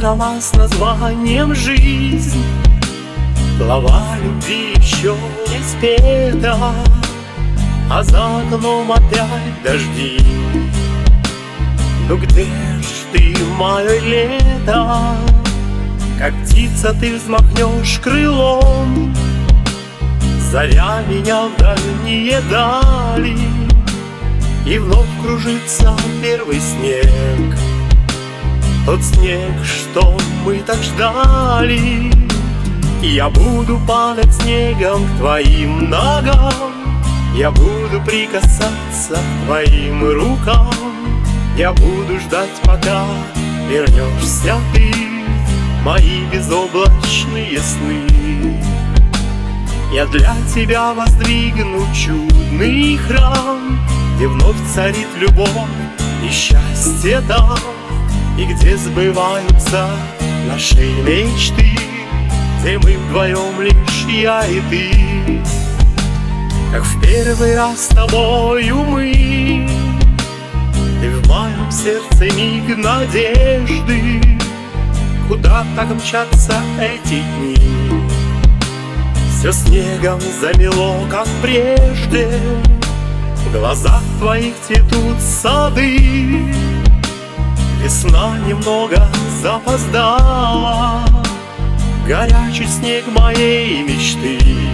сама с названием «Жизнь». Слова любви еще не спета, а за окном опять дожди. Ну где ж ты, мое лето? Как птица ты взмахнешь крылом, зовя меня в дальние дали, и вновь кружится первый снег. Тот снег, что мы так ждали. Я буду падать снегом к твоим ногам, я буду прикасаться к твоим рукам, я буду ждать, пока вернешься ты в мои безоблачные сны. Я для тебя воздвигну чудный храм, где вновь царит любовь и счастье там, и где сбываются наши мечты, где мы вдвоем лишь я и ты. Как в первый раз с тобою мы, ты в моем сердце миг надежды. Куда так мчатся эти дни? Все снегом замело, как прежде, в глазах твоих цветут сады. Весна немного запоздала, горячий снег моей мечты.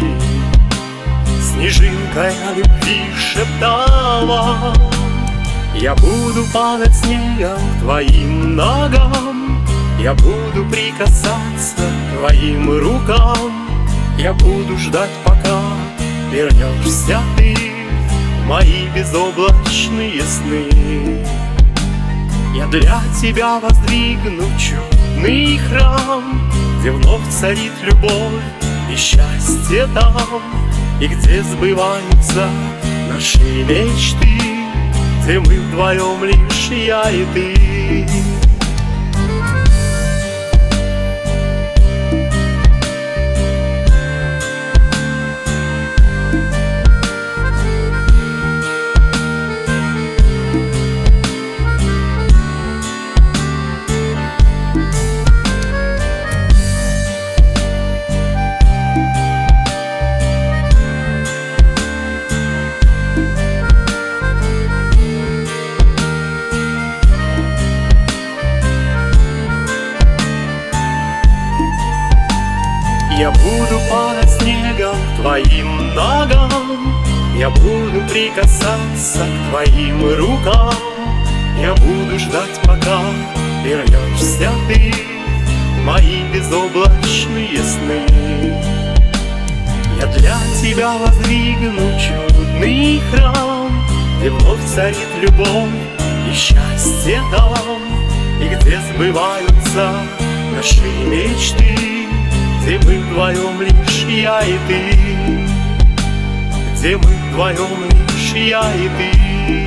Снежинка о любви шептала, я буду падать снегом к твоим ногам, я буду прикасаться к твоим рукам, я буду ждать, пока вернешься ты в мои безоблачные сны. Я для тебя воздвигну чудный храм, где вновь царит любовь и счастье там, и где сбываются наши мечты, где мы вдвоем лишь я и ты. Я буду падать снегом к твоим ногам, я буду прикасаться к твоим рукам, я буду ждать, пока вернешься ты в мои безоблачные сны. Я для тебя воздвигну чудный храм, где вновь царит любовь и счастье там, и где сбываются наши мечты, где мы вдвоем лишь я и ты, где мы вдвоем лишь я и ты.